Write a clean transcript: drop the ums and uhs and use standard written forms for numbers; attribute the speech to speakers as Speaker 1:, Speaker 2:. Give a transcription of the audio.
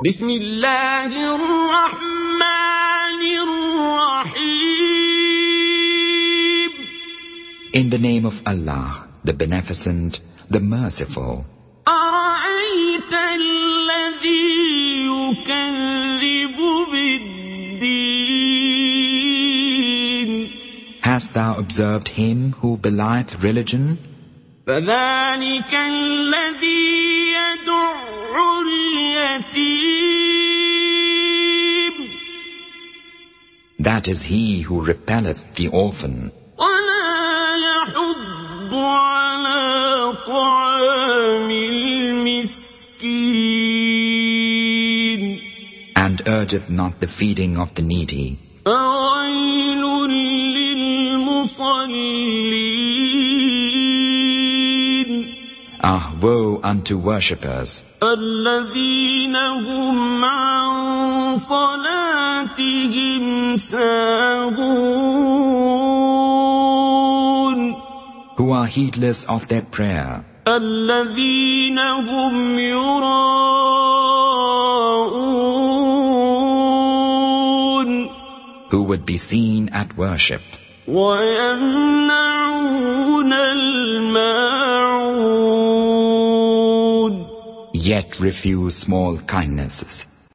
Speaker 1: بسم الله الرحمن الرحيم.
Speaker 2: In the name of Allah, the Beneficent, the Merciful.
Speaker 1: أرأيت الذي يكذب بالدين.
Speaker 2: Hast thou observed him who belieth religion?
Speaker 1: فذلك الذي يدع اليتيم.
Speaker 2: That is he who repelleth the orphan,
Speaker 1: ولا يحض على طعام المسكين.
Speaker 2: and urgeth not the feeding of the needy.
Speaker 1: فويل للمصلين.
Speaker 2: Ah, woe unto worshippers,
Speaker 1: الذين هم عن صلاتهم ساهون.
Speaker 2: who are heedless of their prayer,
Speaker 1: الذين هم يراءون.
Speaker 2: who would be seen at worship,
Speaker 1: ويمنعون الماعون.
Speaker 2: yet refuse small kindnesses.